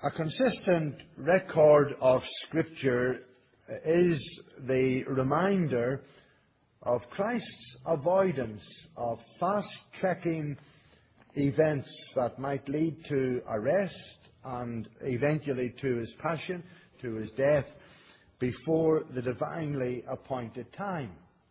A consistent record of Scripture is the reminder of Christ's avoidance of fast-tracking events that might lead to arrest and eventually to his passion, to his death, before the divinely appointed time.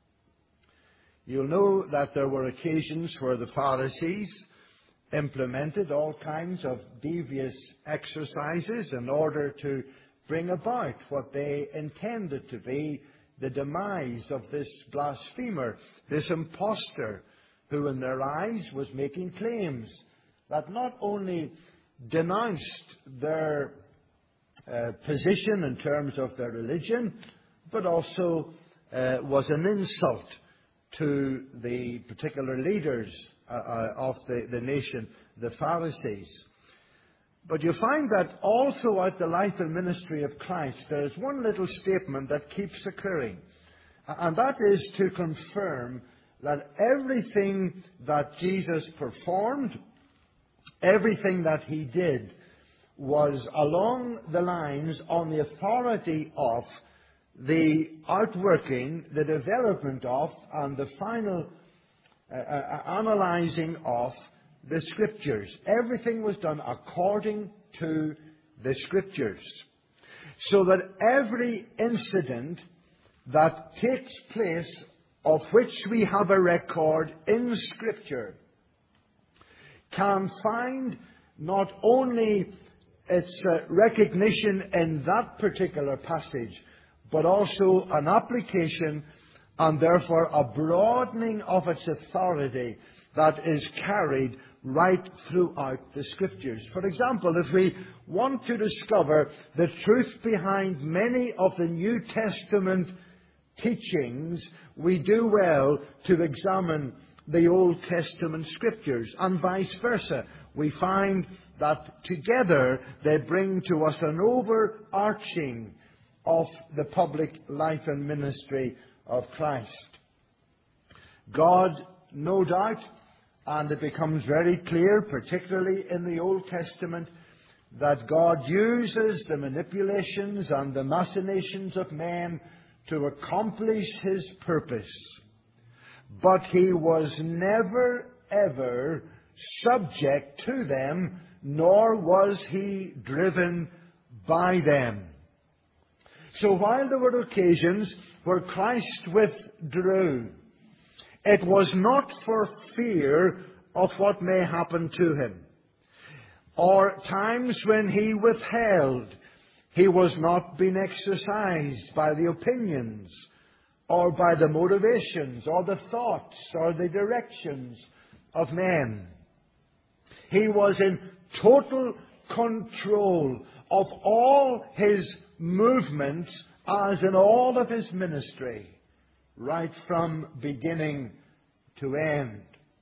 You'll know that there were occasions where the Pharisees implemented all kinds of devious exercises in order to bring about what they intended to be the demise of this blasphemer, this impostor, who in their eyes was making claims that not only denounced their position in terms of their religion, but also was an insult to the particular leaders of the nation, the Pharisees. But you find that all throughout the life and ministry of Christ, there is one little statement that keeps occurring. And that is to confirm that everything that Jesus performed, everything that he did, was along the lines, on the authority of, the outworking, the development of, and the final analysing of the Scriptures. Everything was done according to the Scriptures. So that every incident that takes place of which we have a record in Scripture can find not only its recognition in that particular passage, but also an application and therefore a broadening of its authority that is carried right throughout the Scriptures. For example, if we want to discover the truth behind many of the New Testament teachings, we do well to examine the Old Testament Scriptures, and vice versa. We find that together they bring to us an overarching of the public life and ministry of Christ. God, no doubt, and it becomes very clear, particularly in the Old Testament, that God uses the manipulations and the machinations of men to accomplish his purpose. But he was never, ever subject to them, nor was he driven by them. So while there were occasions where Christ withdrew, it was not for fear of what may happen to him. Or times when he withheld, he was not being exercised by the opinions or by the motivations or the thoughts or the directions of men. He was in total control of all his movements as in all of his ministry, right from beginning to end.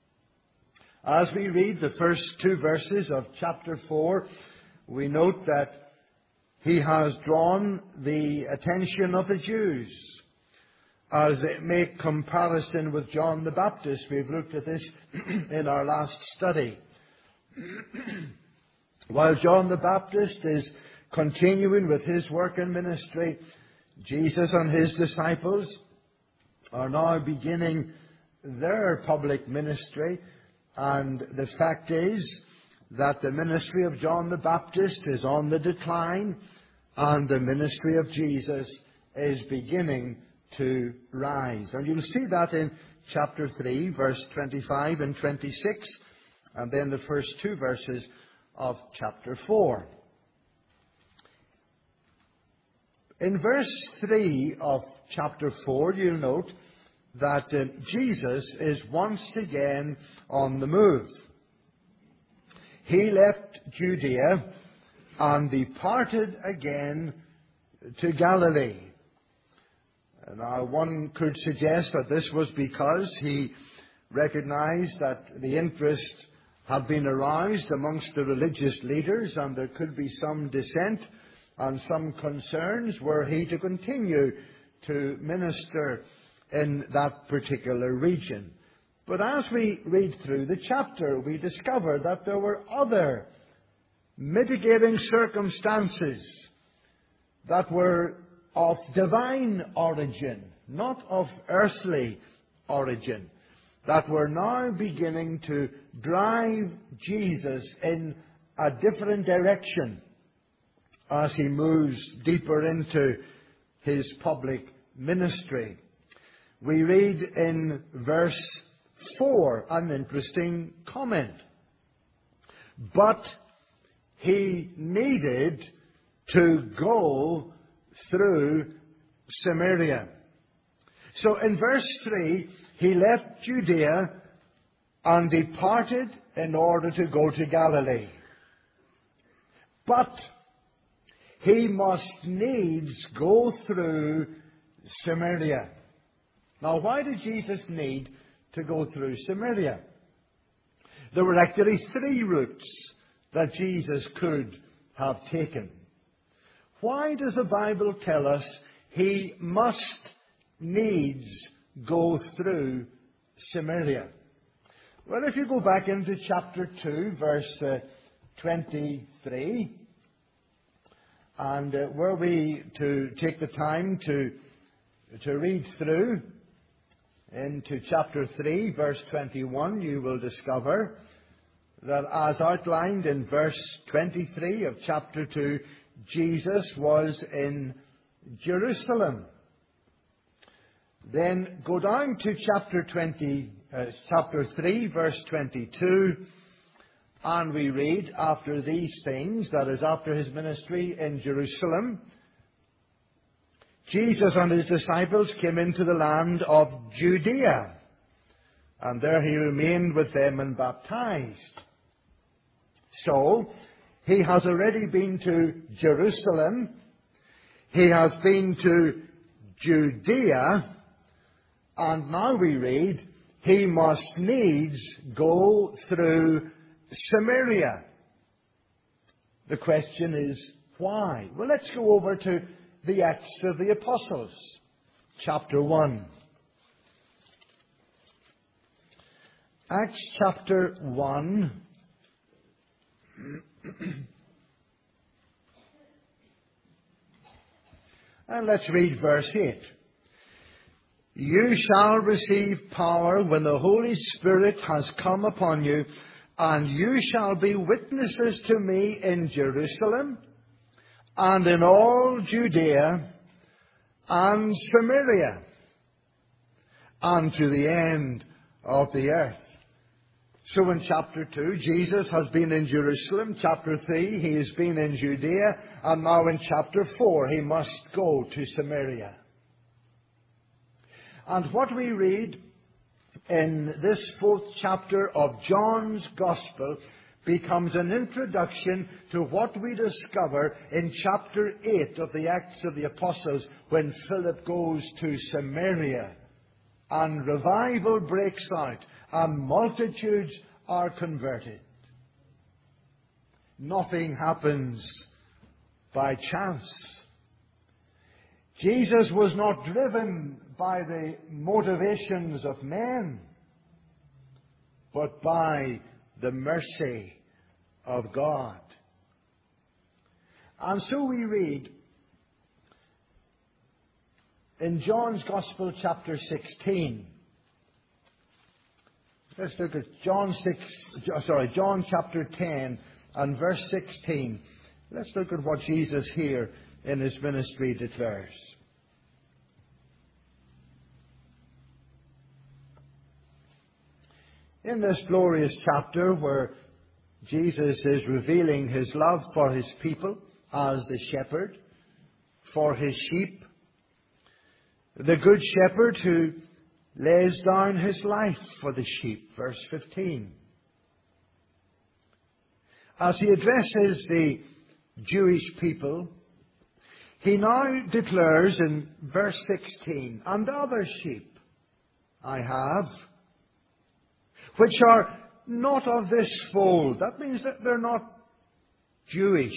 As we read the first two verses of chapter 4, we note that he has drawn the attention of the Jews as they make comparison with John the Baptist. We've looked at this in our last study. While John the Baptist is continuing with his work and ministry, Jesus and his disciples are now beginning their public ministry. And the fact is that the ministry of John the Baptist is on the decline, and the ministry of Jesus is beginning to rise. And you'll see that in chapter 3, verse 25 and 26, and then the first two verses of chapter 4. In verse 3 of chapter 4, you'll note that Jesus is once again on the move. He left Judea and departed again to Galilee. Now, one could suggest that this was because he recognized that the interest had been aroused amongst the religious leaders, and there could be some dissent and some concerns were he to continue to minister in that particular region. But as we read through the chapter, we discover that there were other mitigating circumstances that were of divine origin, not of earthly origin, that were now beginning to drive Jesus in a different direction as he moves deeper into his public ministry. We read in verse 4 an interesting comment. But he needed to go through Samaria. So in verse 3, he left Judea and departed in order to go to Galilee. But he must needs go through Samaria. Now, why did Jesus need to go through Samaria? There were actually 3 routes that Jesus could have taken. Why does the Bible tell us he must needs go through Samaria? Well, if you go back into chapter 2, verse 23, and were we to take the time to read through into chapter 3, verse 21, you will discover that as outlined in verse 23 of chapter 2, Jesus was in Jerusalem. Then go down to chapter 3, verse 22, and we read, after these things, that is, after his ministry in Jerusalem, Jesus and his disciples came into the land of Judea, and there he remained with them and baptized. So, he has already been to Jerusalem, he has been to Judea, and now we read, he must needs go through Samaria. The question is, why? Well, let's go over to the Acts of the Apostles, chapter 1. Acts chapter 1. And let's read verse 8. You shall receive power when the Holy Spirit has come upon you, and you shall be witnesses to me in Jerusalem, and in all Judea, and Samaria, and to the end of the earth. So in chapter 2, Jesus has been in Jerusalem. Chapter 3, he has been in Judea. And now in chapter 4, he must go to Samaria. And what we read in this 4th chapter of John's Gospel becomes an introduction to what we discover in chapter 8 of the Acts of the Apostles, when Philip goes to Samaria and revival breaks out and multitudes are converted. Nothing happens by chance. Jesus was not driven by the motivations of men, but by the mercy of God. And so we read in John's Gospel, chapter 16. Let's look at John chapter 10 and verse 16. Let's look at what Jesus here in his ministry declares. In this glorious chapter where Jesus is revealing his love for his people as the shepherd, for his sheep, the good shepherd who lays down his life for the sheep, verse 15. As he addresses the Jewish people, he now declares in verse 16, and other sheep I have, which are not of this fold. That means that they're not Jewish.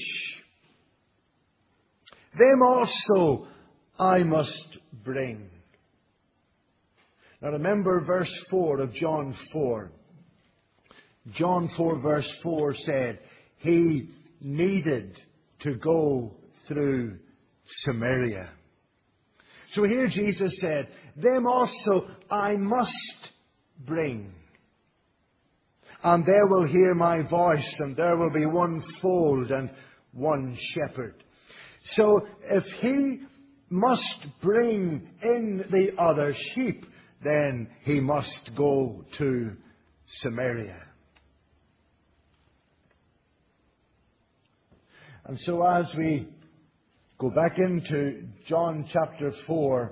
Them also I must bring. Now remember verse 4 of John 4. John 4 verse 4 said, He needed to go through Samaria. So here Jesus said, them also I must bring. And they will hear my voice, and there will be one fold and one shepherd. So if he must bring in the other sheep, then he must go to Samaria. And so as we go back into John chapter 4,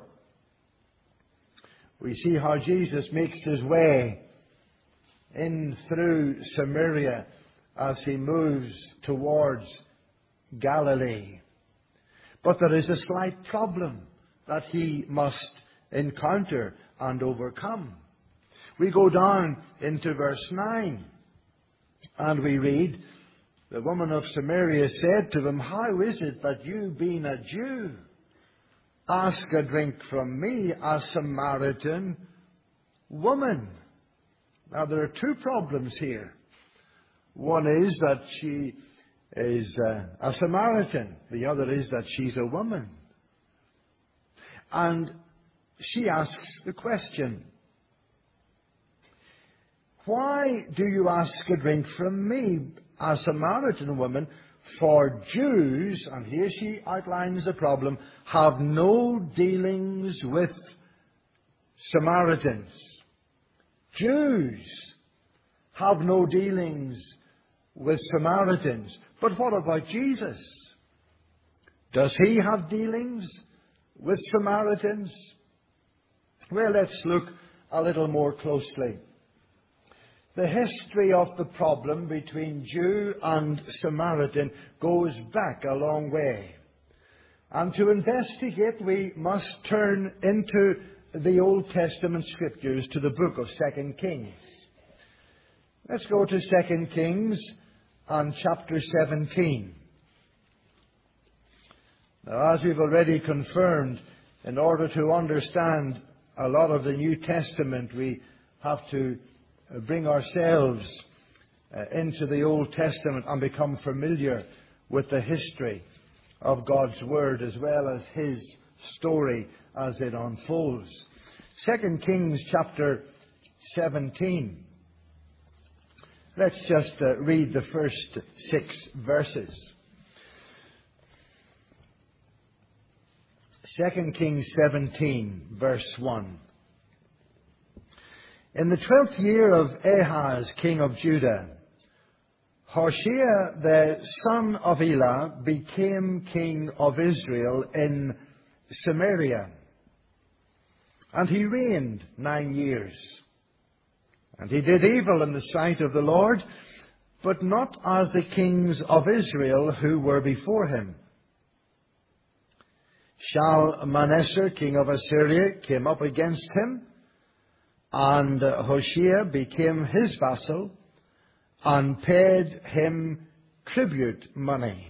we see how Jesus makes his way in through Samaria as he moves towards Galilee. But there is a slight problem that he must encounter and overcome. We go down into verse 9 and we read, the woman of Samaria said to them, how is it that you, being a Jew, ask a drink from me, a Samaritan woman? Now there are two problems here. One is that she is a Samaritan. The other is that she's a woman. And she asks the question, why do you ask a drink from me, a Samaritan woman? For Jews, and here she outlines the problem, have no dealings with Samaritans. Jews have no dealings with Samaritans. But what about Jesus? Does he have dealings with Samaritans? Well, let's look a little more closely. The history of the problem between Jew and Samaritan goes back a long way. And to investigate, we must turn into the Old Testament Scriptures to the book of 2 Kings. Let's go to 2 Kings and chapter 17. Now, as we've already confirmed, in order to understand a lot of the New Testament, we have to bring ourselves into the Old Testament and become familiar with the history of God's Word as well as His story as it unfolds. 2 Kings chapter 17. Let's just read the first 6 verses. 2 Kings 17, verse 1. In the 12th year of Ahaz, king of Judah, Hoshea the son of Elah became king of Israel in Samaria. And he reigned 9 years. And he did evil in the sight of the Lord, but not as the kings of Israel who were before him. Shalmaneser, king of Assyria, came up against him, and Hoshea became his vassal and paid him tribute money.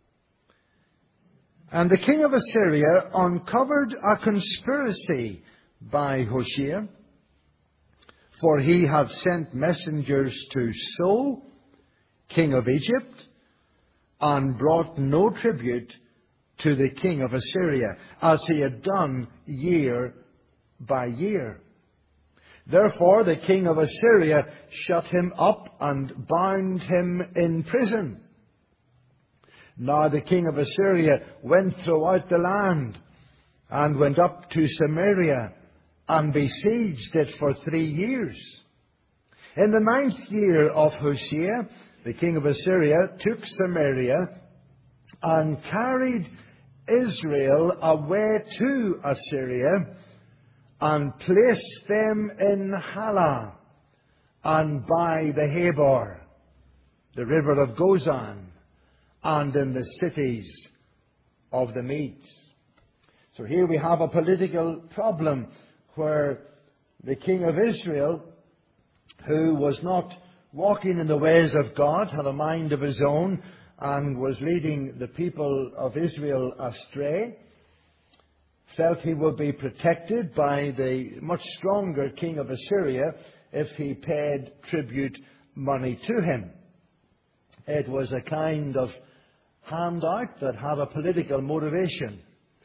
And the king of Assyria uncovered a conspiracy by Hoshea, for he had sent messengers to So, king of Egypt, and brought no tribute to the king of Assyria, as he had done year by year. Therefore the king of Assyria shut him up and bound him in prison. Now the king of Assyria went throughout the land and went up to Samaria and besieged it for 3 years. In the 9th year of Hoshea, the king of Assyria took Samaria and carried Israel away to Assyria and placed them in Halah and by the Habor, the river of Gozan, and in the cities of the Medes. So here we have a political problem where the king of Israel, who was not walking in the ways of God, had a mind of his own, and was leading the people of Israel astray, felt he would be protected by the much stronger king of Assyria if he paid tribute money to him. It was a kind of handout that had a political motivation.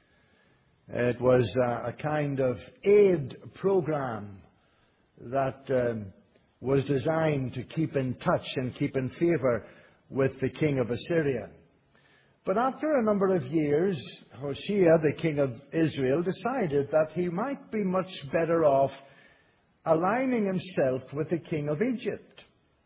It was a kind of aid program that was designed to keep in touch and keep in favour with the king of Assyria. But after a number of years, Hoshea, the king of Israel, decided that he might be much better off aligning himself with the king of Egypt.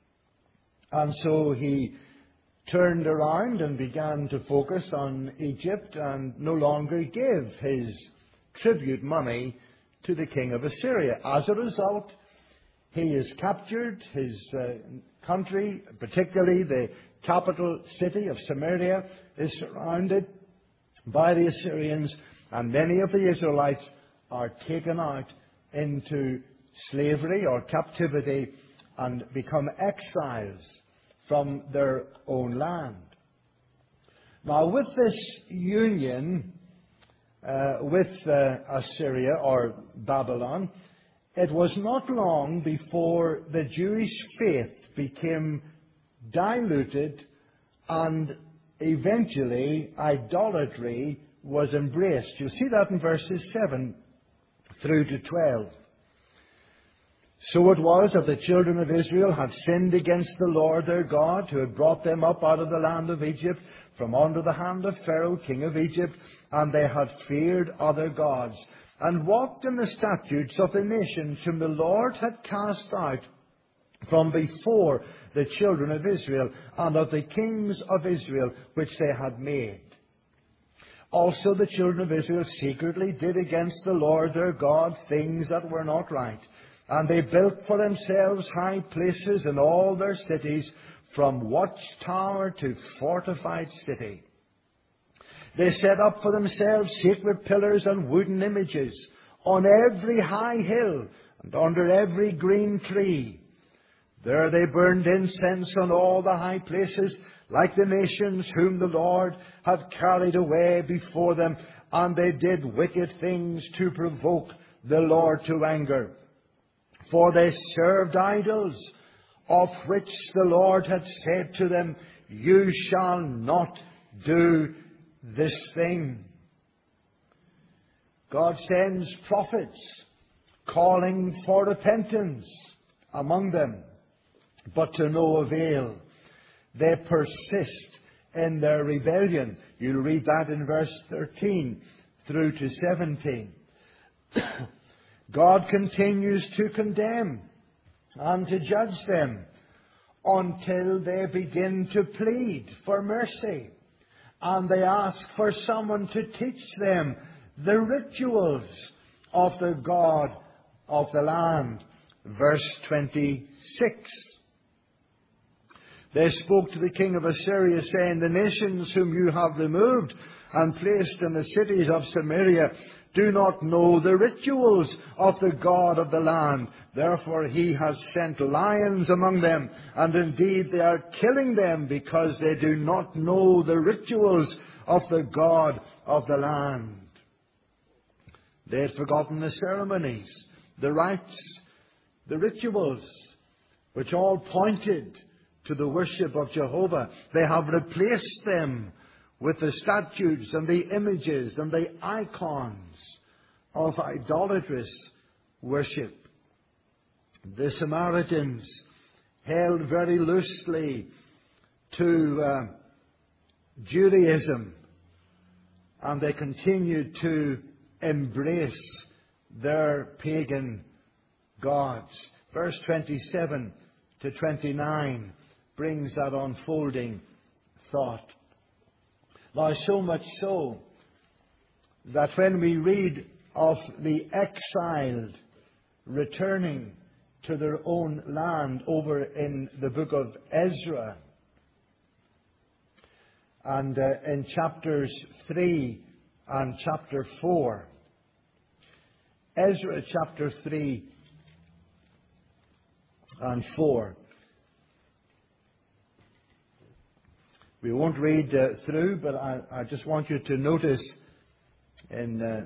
And so he turned around and began to focus on Egypt and no longer give his tribute money to the king of Assyria. As a result, he is captured, his country, particularly the capital city of Samaria, is surrounded by the Assyrians, and many of the Israelites are taken out into slavery or captivity and become exiles from their own land. Now, with this union with Assyria or Babylon, it was not long before the Jewish faith became diluted and eventually idolatry was embraced. You see that in verses 7 through to 12. So it was that the children of Israel had sinned against the Lord their God, who had brought them up out of the land of Egypt, from under the hand of Pharaoh, king of Egypt, and they had feared other gods, and walked in the statutes of the nations whom the Lord had cast out from before the children of Israel, and of the kings of Israel which they had made. Also the children of Israel secretly did against the Lord their God things that were not right. And they built for themselves high places in all their cities, from watchtower to fortified city. They set up for themselves sacred pillars and wooden images on every high hill and under every green tree. There they burned incense on all the high places, like the nations whom the Lord had carried away before them, and they did wicked things to provoke the Lord to anger. For they served idols, of which the Lord had said to them, "You shall not do this thing." God sends prophets calling for repentance among them, but to no avail. They persist in their rebellion. You'll read that in verse 13 through to 17. God continues to condemn and to judge them until they begin to plead for mercy, and they ask for someone to teach them the rituals of the God of the land. Verse 26. They spoke to the king of Assyria, saying, "The nations whom you have removed and placed in the cities of Samaria do not know the rituals of the God of the land. Therefore he has sent lions among them, and indeed they are killing them because they do not know the rituals of the God of the land." They had forgotten the ceremonies, the rites, the rituals, which all pointed to the worship of Jehovah. They have replaced them with the statues and the images and the icons of idolatrous worship. The Samaritans held very loosely to Judaism, and they continued to embrace their pagan gods. Verse 27 to 29 brings that unfolding thought. Now, so much so that when we read of the exiled returning to their own land over in the book of Ezra, and in chapters 3 and chapter 4, Ezra chapter 3 and 4. We won't read through, but I just want you to notice in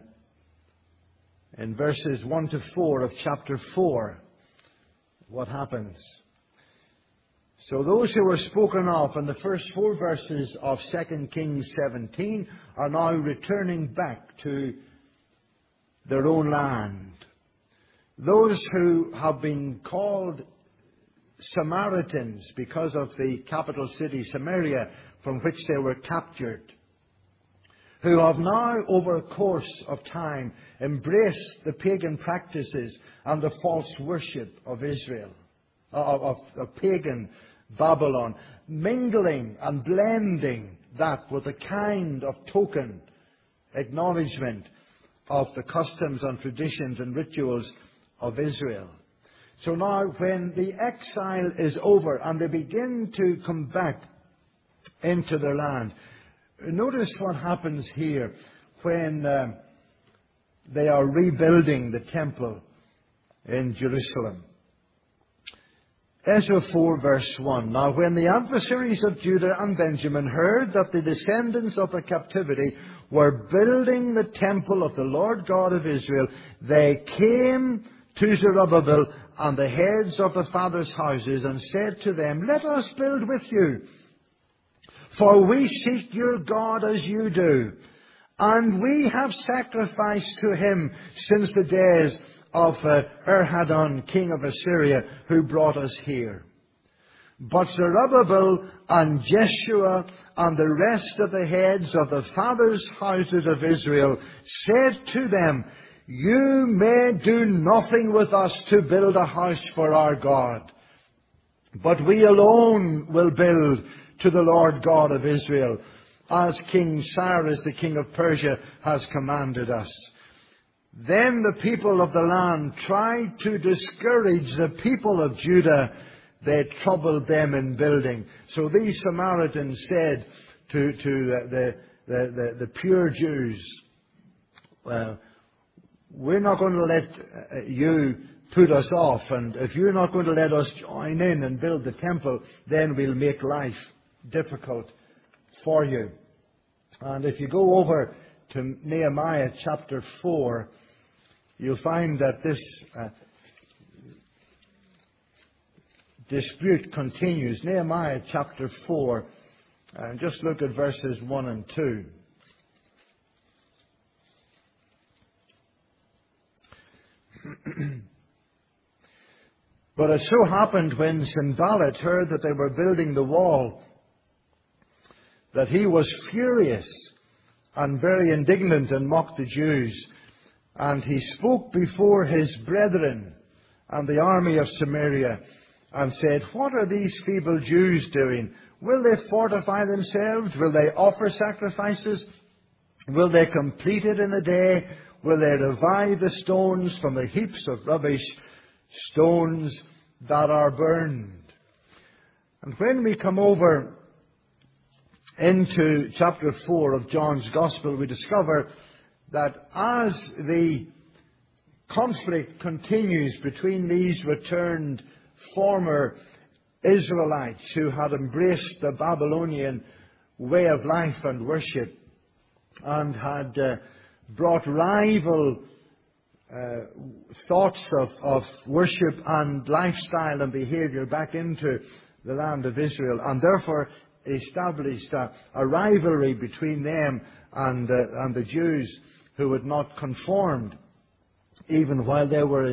verses 1 to 4 of chapter 4 what happens. So those who were spoken of in the first 4 verses of 2 Kings 17 are now returning back to their own land. Those who have been called Samaritans because of the capital city Samaria from which they were captured, who have now over a course of time embraced the pagan practices and the false worship of Israel, of pagan Babylon, mingling and blending that with a kind of token acknowledgement of the customs and traditions and rituals of Israel. So now when the exile is over and they begin to come back into their land, notice what happens here when they are rebuilding the temple in Jerusalem. Ezra 4 verse 1. Now when the adversaries of Judah and Benjamin heard that the descendants of the captivity were building the temple of the Lord God of Israel, they came to Zerubbabel and the heads of the fathers' houses and said to them, Let us build with you, for we seek your God as you do, and we have sacrificed to him since the days of Esarhaddon, king of Assyria, who brought us here. But Zerubbabel and Jeshua and the rest of the heads of the fathers' houses of Israel said to them, You may do nothing with us to build a house for our God, but we alone will build to the Lord God of Israel, as King Cyrus, the king of Persia, has commanded us. Then the people of the land tried to discourage the people of Judah. They troubled them in building. So these Samaritans said to the pure Jews, we're not going to let you put us off, and if you're not going to let us join in and build the temple, then we'll make life difficult for you. And if you go over to Nehemiah chapter 4, you'll find that this dispute continues. Nehemiah chapter 4, and just look at verses 1 and 2. But it so happened when Sanballat heard that they were building the wall, that he was furious and very indignant and mocked the Jews. And he spoke before his brethren and the army of Samaria and said, What are these feeble Jews doing? Will they fortify themselves? Will they offer sacrifices? Will they complete it in a day? Will they revive the stones from the heaps of rubbish, stones that are burned? And when we come over into chapter 4 of John's Gospel, we discover that as the conflict continues between these returned former Israelites who had embraced the Babylonian way of life and worship and had brought rival thoughts of worship and lifestyle and behavior back into the land of Israel, and therefore established a rivalry between them and the Jews who had not conformed, even while they were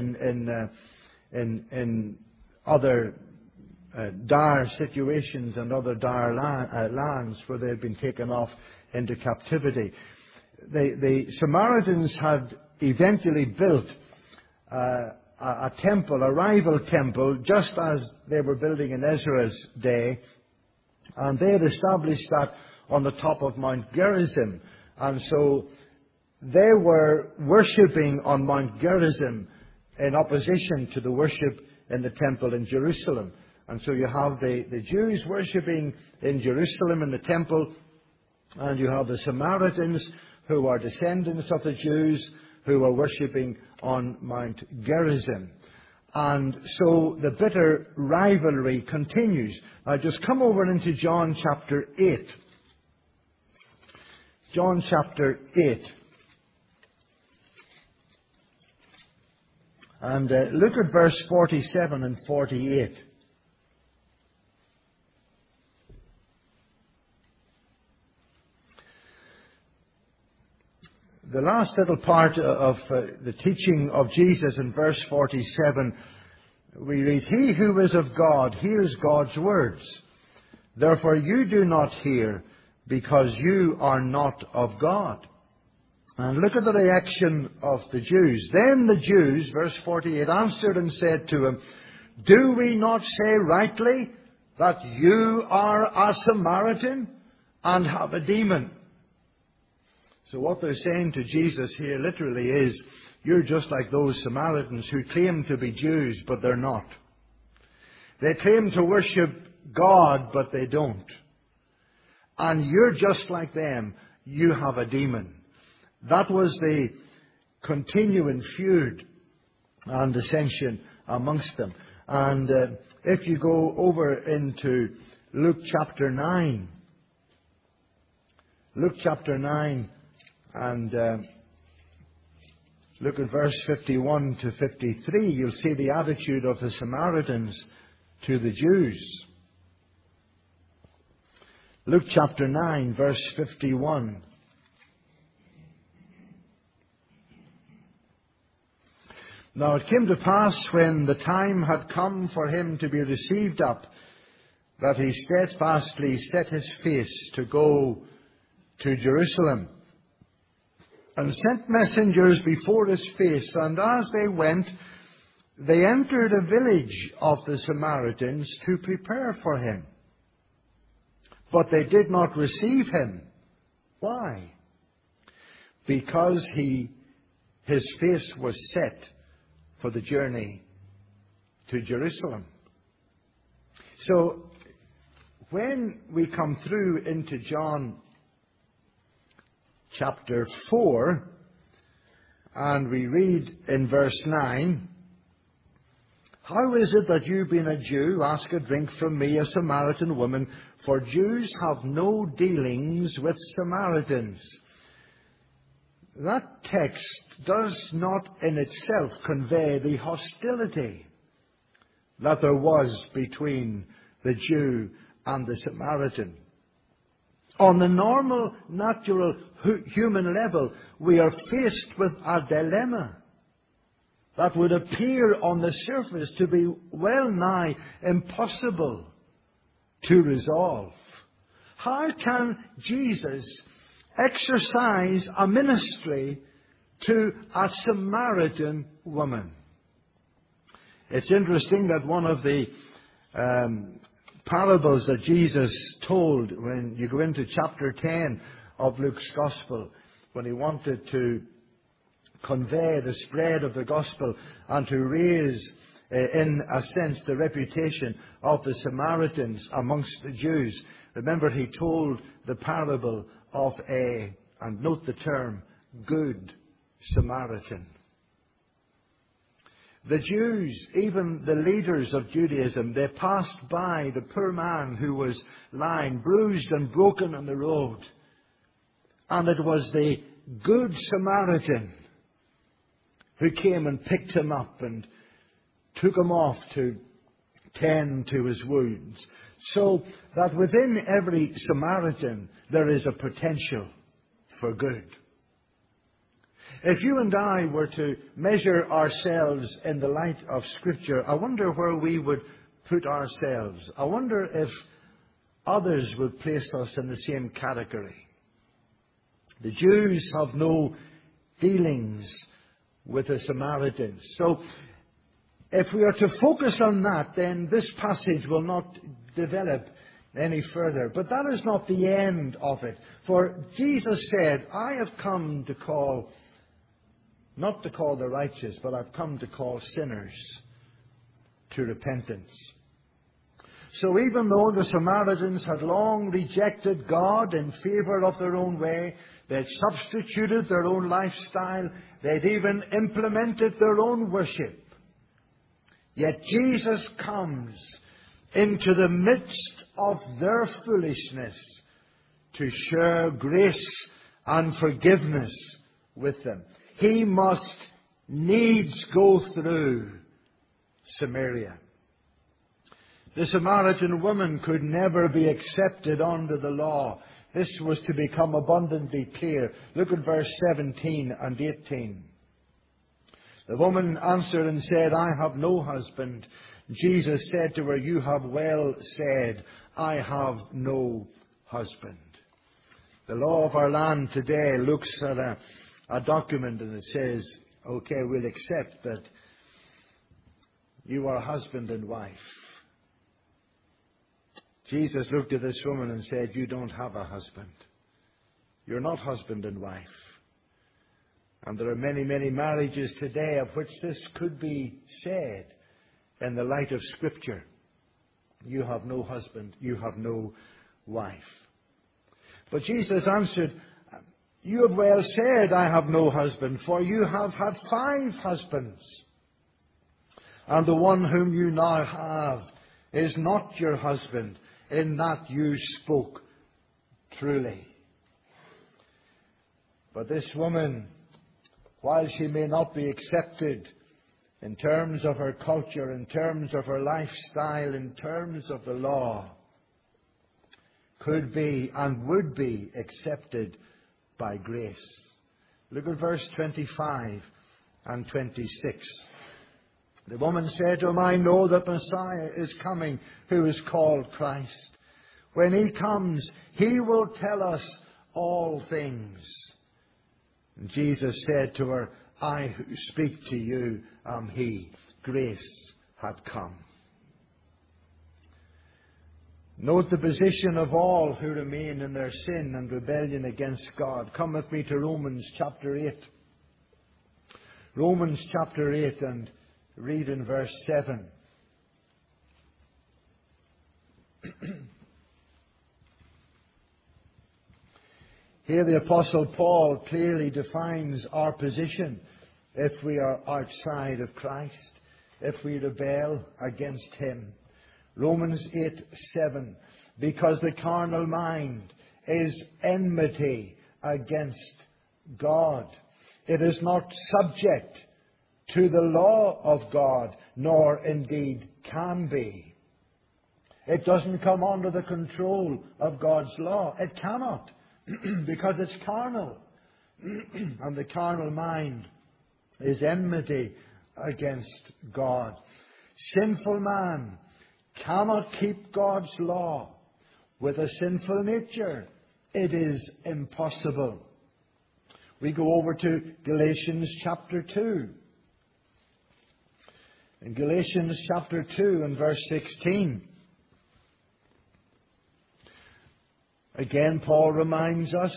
in other dire situations and other dire lands where they had been taken off into captivity. The Samaritans had eventually built a temple, a rival temple, just as they were building in Ezra's day. And they had established that on the top of Mount Gerizim. And so they were worshipping on Mount Gerizim in opposition to the worship in the temple in Jerusalem. And so you have the Jews worshipping in Jerusalem in the temple, and you have the Samaritans who are descendants of the Jews who are worshipping on Mount Gerizim. And so the bitter rivalry continues. Now just come over into John chapter 8. John chapter 8. And look at verse 47 and 48. the last little part of the teaching of Jesus in verse 47, we read, "He who is of God hears God's words. Therefore you do not hear, because you are not of God." And look at the reaction of the Jews. "Then the Jews," verse 48, "answered and said to him, 'Do we not say rightly that you are a Samaritan and have a demon?'" So what they're saying to Jesus here literally is, you're just like those Samaritans who claim to be Jews, but they're not. They claim to worship God, but they don't. And you're just like them. You have a demon. That was the continuing feud and dissension amongst them. And if you go over into Luke chapter 9, and look at verse 51 to 53, you'll see the attitude of the Samaritans to the Jews. Luke chapter 9, verse 51. "Now it came to pass, when the time had come for him to be received up, that he steadfastly set his face to go to Jerusalem, and sent messengers before his face. And as they went, they entered a village of the Samaritans to prepare for him. But they did not receive him." Why? Because his face was set for the journey to Jerusalem. So, when we come through into John chapter 4, and we read in verse 9, "How is it that you, being a Jew, ask a drink from me, a Samaritan woman? For Jews have no dealings with Samaritans." That text does not in itself convey the hostility that there was between the Jew and the Samaritan. On the normal, natural, human level, we are faced with a dilemma that would appear on the surface to be well nigh impossible to resolve. How can Jesus exercise a ministry to a Samaritan woman? It's interesting that one of the parables that Jesus told, when you go into chapter 10 of Luke's Gospel, when he wanted to convey the spread of the Gospel and to raise, in a sense, the reputation of the Samaritans amongst the Jews. Remember, he told the parable of and note the term, Good Samaritan. The Jews, even the leaders of Judaism, they passed by the poor man who was lying bruised and broken on the road. And it was the Good Samaritan who came and picked him up and took him off to tend to his wounds. So that within every Samaritan there is a potential for good. If you and I were to measure ourselves in the light of Scripture, I wonder where we would put ourselves. I wonder if others would place us in the same category. The Jews have no dealings with the Samaritans. So, if we are to focus on that, then this passage will not develop any further. But that is not the end of it. For Jesus said, "I have come to call, not to call the righteous, but I've come to call sinners to repentance." So even though the Samaritans had long rejected God in favour of their own way, they'd substituted their own lifestyle, they'd even implemented their own worship, yet Jesus comes into the midst of their foolishness to share grace and forgiveness with them. He must needs go through Samaria. The Samaritan woman could never be accepted under the law. this was to become abundantly clear. Look at verse 17 and 18. The woman answered and said, I have no husband. Jesus said to her, you have well said, I have no husband. The law of our land today looks at a document and it says, okay, we'll accept that you are husband and wife. Jesus looked at this woman and said, you don't have a husband. You're not husband and wife. And there are many, many marriages today of which this could be said in the light of Scripture. You have no husband, you have no wife. But Jesus answered, you have well said, I have no husband, for you have had 5 husbands. And the one whom you now have is not your husband, in that you spoke truly. But this woman, while she may not be accepted in terms of her culture, in terms of her lifestyle, in terms of the law, could be and would be accepted by grace. Look at verse 25 and 26. The woman said to him, I know that Messiah is coming, who is called Christ. When he comes, he will tell us all things. And Jesus said to her, I who speak to you am he. Grace had come. Note the position of all who remain in their sin and rebellion against God. Come with me to Romans chapter 8. Romans chapter 8 and read in verse 7. Here the Apostle Paul clearly defines our position if we are outside of Christ, if we rebel against him. Romans 8:7. Because the carnal mind is enmity against God. It is not subject to the law of God, nor indeed can be. It doesn't come under the control of God's law. It cannot, because it's carnal. And the carnal mind is enmity against God. Sinful man cannot keep God's law. With a sinful nature, it is impossible. We go over to Galatians chapter 2. In Galatians chapter 2 and verse 16, again Paul reminds us,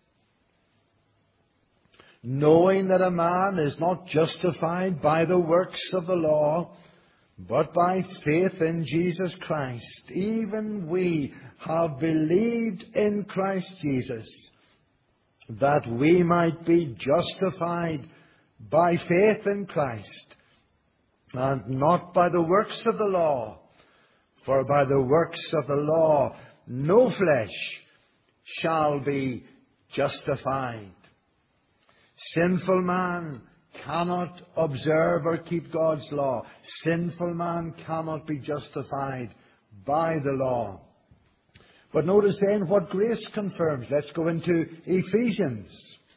knowing that a man is not justified by the works of the law, but by faith in Jesus Christ. Even we have believed in Christ Jesus, that we might be justified by faith in Christ, and not by the works of the law. For by the works of the law no flesh shall be justified. Sinful man cannot observe or keep God's law. Sinful man cannot be justified by the law. But notice then what grace confirms. Let's go into Ephesians.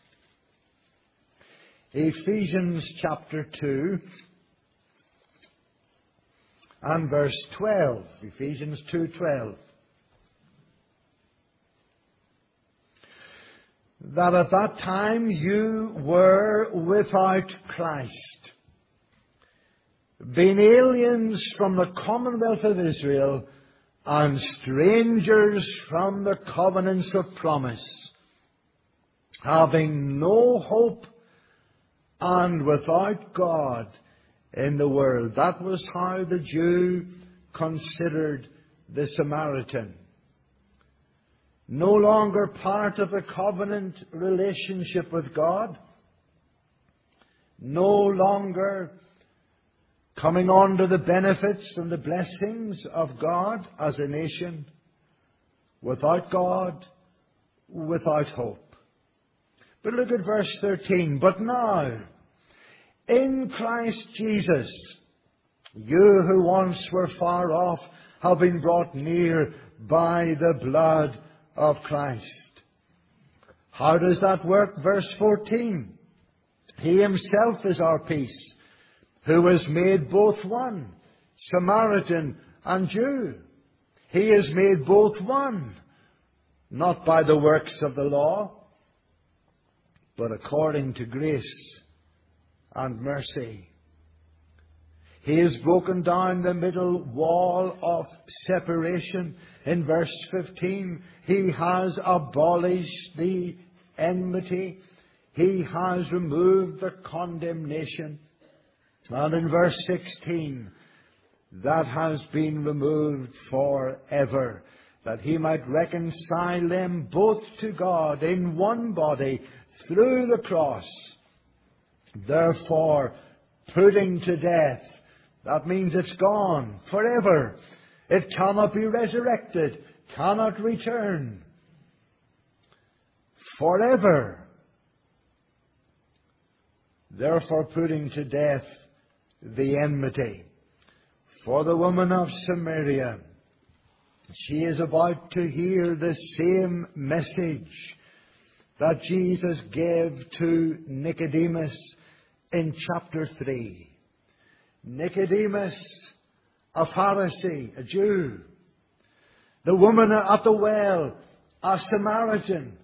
Ephesians chapter 2 and verse 12. Ephesians 2:12. That at that time you were without Christ, being aliens from the commonwealth of Israel, and strangers from the covenants of promise, having no hope and without God in the world. That was how the Jew considered the Samaritan. No longer part of the covenant relationship with God. No longer coming under the benefits and the blessings of God as a nation. Without God, without hope. But look at verse 13. But now, in Christ Jesus, you who once were far off have been brought near by the blood of Christ. How does that work? Verse 14. He himself is our peace, who has made both one, Samaritan and Jew. He has made both one, not by the works of the law, but according to grace and mercy. He has broken down the middle wall of separation. In verse 15, He has abolished the enmity. He has removed the condemnation. And in verse 16, that has been removed forever, that He might reconcile them both to God in one body through the cross. Therefore, putting to death, that means it's gone forever. It cannot be resurrected, cannot return. Forever. Therefore, putting to death the enmity. For the woman of Samaria, she is about to hear the same message that Jesus gave to Nicodemus in chapter 3. Nicodemus, a Pharisee, a Jew. The woman at the well, a Samaritan.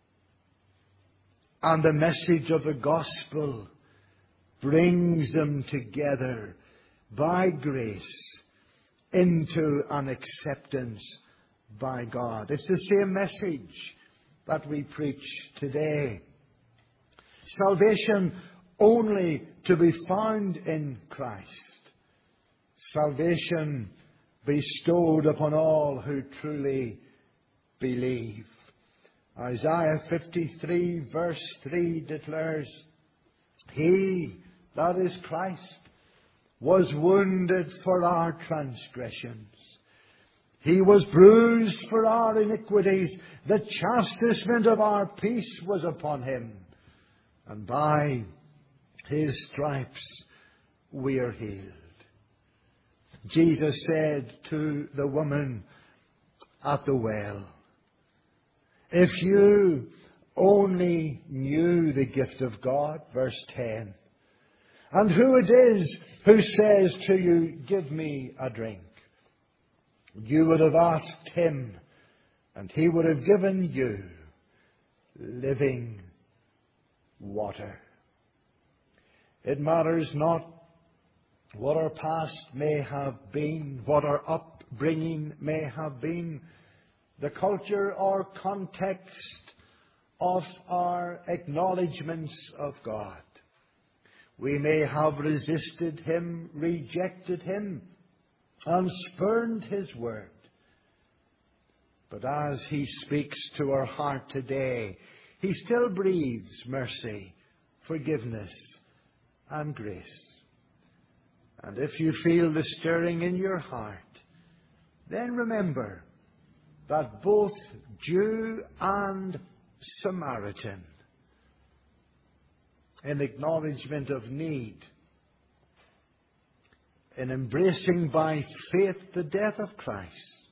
And the message of the gospel brings them together by grace into an acceptance by God. It's the same message that we preach today. Salvation only to be found in Christ. Salvation bestowed upon all who truly believe. Isaiah 53 verse 3 declares, He, that is Christ, was wounded for our transgressions. He was bruised for our iniquities. The chastisement of our peace was upon Him. And by His stripes we are healed. Jesus said to the woman at the well, if you only knew the gift of God, verse 10, and who it is who says to you, give me a drink, you would have asked Him, and He would have given you living water. It matters not what our past may have been, what our upbringing may have been, the culture or context of our acknowledgments of God. We may have resisted Him, rejected Him, and spurned His word. But as He speaks to our heart today, He still breathes mercy, forgiveness, and grace. And if you feel the stirring in your heart, then remember that both Jew and Samaritan, in acknowledgement of need, in embracing by faith the death of Christ,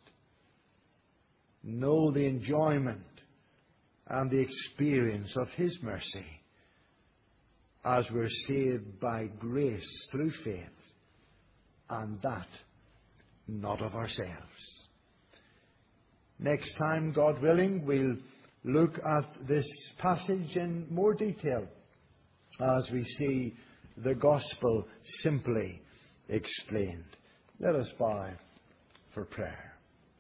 know the enjoyment and the experience of His mercy as we're saved by grace through faith, and that not of ourselves. Next time, God willing, we'll look at this passage in more detail as we see the gospel simply explained. Let us bow for prayer.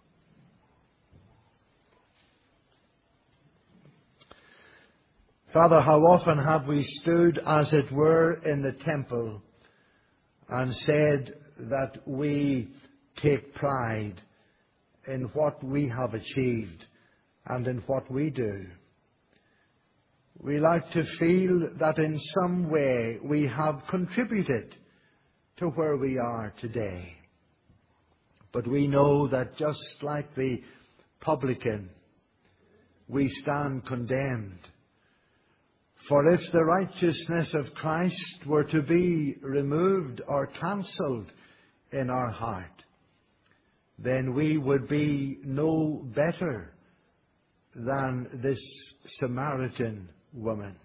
Father, how often have we stood, as it were, in the temple and said that we take pride in what we have achieved and in what we do. We like to feel that in some way we have contributed to where we are today. But we know that just like the publican, we stand condemned. For if the righteousness of Christ were to be removed or cancelled in our heart, then we would be no better than this Samaritan woman.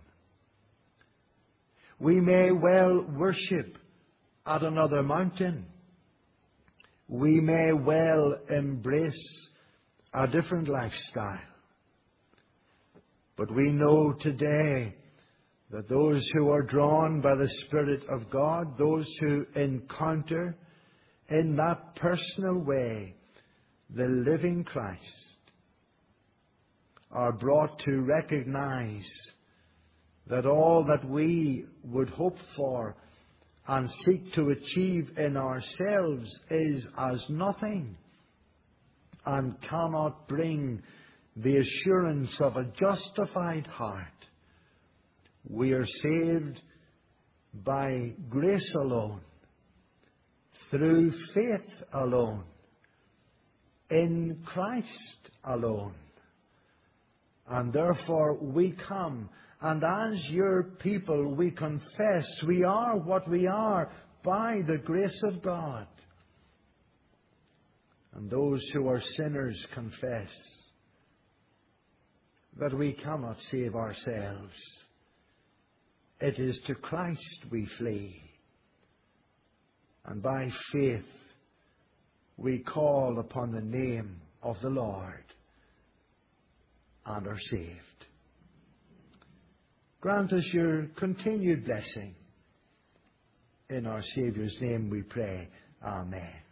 We may well worship at another mountain. We may well embrace a different lifestyle. But we know today that those who are drawn by the Spirit of God, those who encounter in that personal way the living Christ, are brought to recognize that all that we would hope for and seek to achieve in ourselves is as nothing and cannot bring the assurance of a justified heart. We are saved by grace alone, through faith alone, in Christ alone. And therefore we come, and as your people we confess we are what we are by the grace of God. And those who are sinners confess that we cannot save ourselves. It is to Christ we flee. And by faith we call upon the name of the Lord and are saved. Grant us your continued blessing. In our Saviour's name we pray. Amen.